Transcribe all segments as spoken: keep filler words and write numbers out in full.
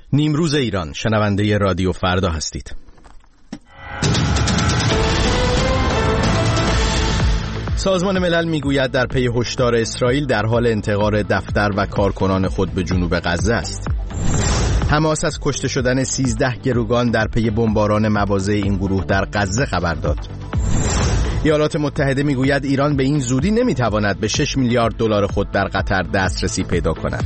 نیمروز ایران، شنونده رادیو فردا هستید. سازمان ملل میگوید در پی هشدار اسرائیل در حال انتقال دفتر و کارکنان خود به جنوب غزه است. حماس از کشته شدن سیزده گروگان در پی بمباران مواضع این گروه در غزه خبر داد. ایالات متحده میگوید ایران به این زودی نمیتواند به شش میلیارد دلار خود در قطر دسترسی پیدا کند.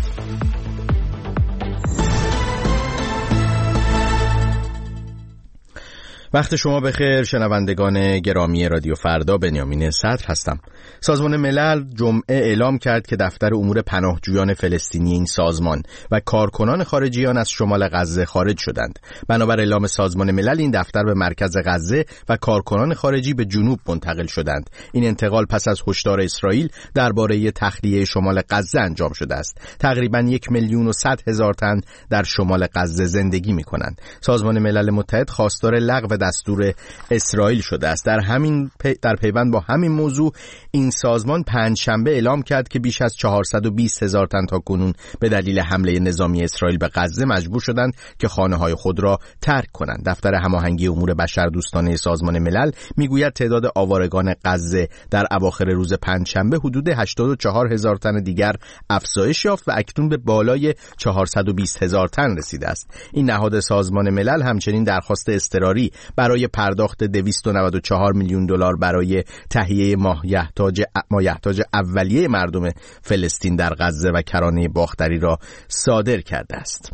وقت شما بخیر شنوندگان گرامی رادیو فردا، بنیامین صدر هستم. سازمان ملل جمعه اعلام کرد که دفتر امور پناهجویان فلسطینی این سازمان و کارکنان خارجیان از شمال غزه خارج شدند. بنابر اعلام سازمان ملل این دفتر به مرکز غزه و کارکنان خارجی به جنوب منتقل شدند. این انتقال پس از هشدار اسرائیل درباره تخلیه شمال غزه انجام شده است. تقریباً یک میلیون و صد هزار تن در شمال غزه زندگی می‌کنند. سازمان ملل متحد خواستار لغو دستور اسرائیل شده است. در همین پی... در پیوند با همین موضوع این سازمان پنجشنبه اعلام کرد که بیش از چهارصد و بیست هزار تن تاکنون به دلیل حمله نظامی اسرائیل به غزه مجبور شدند که خانه‌های خود را ترک کنند. دفتر هماهنگی امور بشردوستانه سازمان ملل میگوید تعداد آوارگان غزه در اواخر روز پنجشنبه حدود هشتاد و چهار هزار تن دیگر افزایش یافت و اکنون به بالای چهارصد و بیست هزار تن رسیده است. این نهاد سازمان ملل همچنین درخواست اضطراری برای پرداخت دویست و نود و چهار میلیون دلار برای تهیه مایحتاج مایحتاج اولیه مردم فلسطین در غزه و کرانه باختری را صادر کرده است.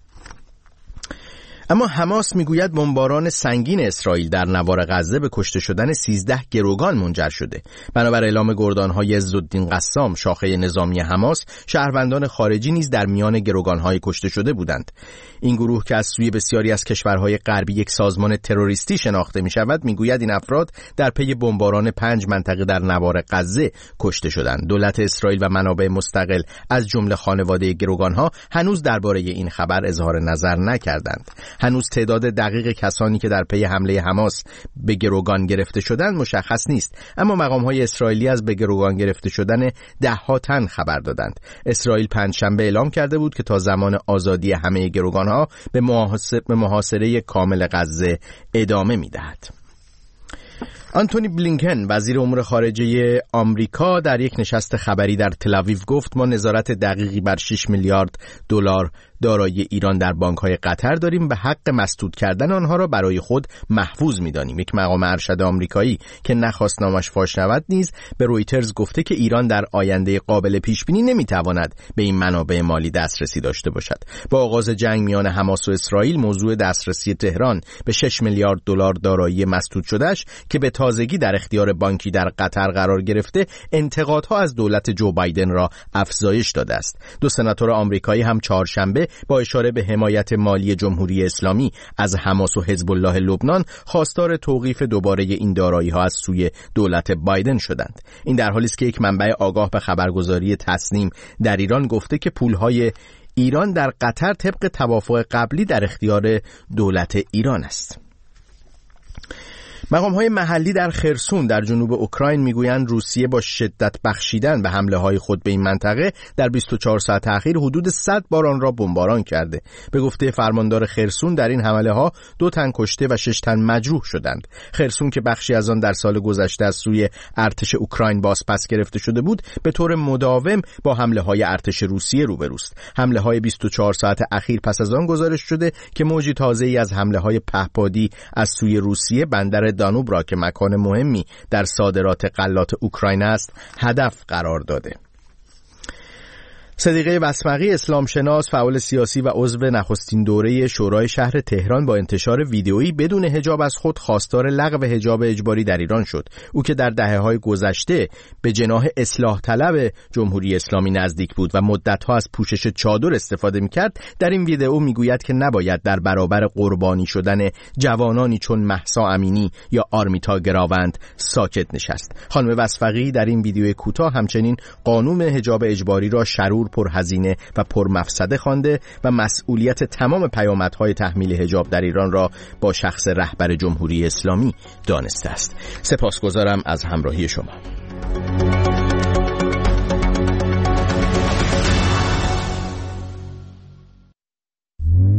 اما حماس میگوید بمباران سنگین اسرائیل در نوار غزه به کشته شدن سیزده گروگان منجر شده. بنابر اعلام گردانهای عزالدین قسام، شاخه نظامی حماس، شهروندان خارجی نیز در میان گروگانهای کشته شده بودند. این گروه که از سوی بسیاری از کشورهای غربی یک سازمان تروریستی شناخته می شود، میگوید این افراد در پی بمباران پنج منطقه در نوار غزه کشته شدند. دولت اسرائیل و منابع مستقل از جمله خانواده گروگانها هنوز درباره این خبر اظهار نظر نکردند. هنوز تعداد دقیق کسانی که در پی حمله حماس به گروگان گرفته شدند مشخص نیست، اما مقام‌های اسرائیلی از به گروگان گرفته شدن ده‌ها تن خبر دادند. اسرائیل پنجشنبه اعلام کرده بود که تا زمان آزادی همه گروگانها به محاصره کامل غزه ادامه می‌دهد. آنتونی بلینکن وزیر امور خارجه آمریکا در یک نشست خبری در تل‌آویو گفت ما نظارت دقیقی بر شش میلیارد دلار دارایی ایران در بانک‌های قطر داریم، به حق مسدود کردن آنها را برای خود محفوظ می‌دانیم. یک مقام ارشد آمریکایی که نخواست نامش فاش شود نیز به رویترز گفته که ایران در آینده قابل پیش‌بینی نمی‌تواند به این منابع مالی دسترسی داشته باشد. با آغاز جنگ میان حماس و اسرائیل موضوع دسترسی تهران به شش میلیارد دلار دارایی مسدود شدهش که به تازگی در اختیار بانکی در قطر قرار گرفته، انتقادها از دولت جو بایدن را افزایش داده است. دو سناتور آمریکایی هم چهارشنبه با اشاره به حمایت مالی جمهوری اسلامی از حماس و حزب الله لبنان خواستار توقیف دوباره این دارایی‌ها از سوی دولت بایدن شدند. این در حالی است که یک منبع آگاه به خبرگزاری تسنیم در ایران گفته که پولهای ایران در قطر طبق توافق قبلی در اختیار دولت ایران است. مقام‌های محلی در خرسون در جنوب اوکراین میگویند روسیه با شدت بخشیدن به حمله‌های خود به این منطقه در بیست و چهار ساعت اخیر حدود صد بار آن را بمباران کرده. به گفته فرماندار خرسون در این حمله‌ها دو تن کشته و شش تن مجروح شدند. خرسون که بخشی از آن در سال گذشته از سوی ارتش اوکراین بازپس گرفته شده بود، به طور مداوم با حمله‌های ارتش روسیه روبروست. حمله‌های بیست و چهار ساعت اخیر پس از آن گزارش شده که موجی تازه‌ای از حمله‌های پهپادی از سوی روسیه بندر دانوب را که مکان مهمی در صادرات غلات اوکراین است هدف قرار داده. صدیقه بسمقی، اسلام شناس، فعال سیاسی و عضو نخستین دوره شورای شهر تهران با انتشار ویدئویی بدون حجاب از خود خواستار لغو حجاب اجباری در ایران شد. او که در دهه‌های گذشته به جناح اصلاح طلب جمهوری اسلامی نزدیک بود و مدت‌ها از پوشش چادر استفاده می‌کرد، در این ویدئو میگوید که نباید در برابر قربانی شدن جوانانی چون مهسا امینی یا آرمیتا گراوند ساکت نشست. خانم بسمقی در این ویدئو کوتاه همچنین قانون حجاب اجباری را شرور، پرهزینه و پرمفسده خوانده و مسئولیت تمام پیامدهای تحمیل حجاب در ایران را با شخص رهبر جمهوری اسلامی دانسته است. سپاسگزارم از همراهی شما.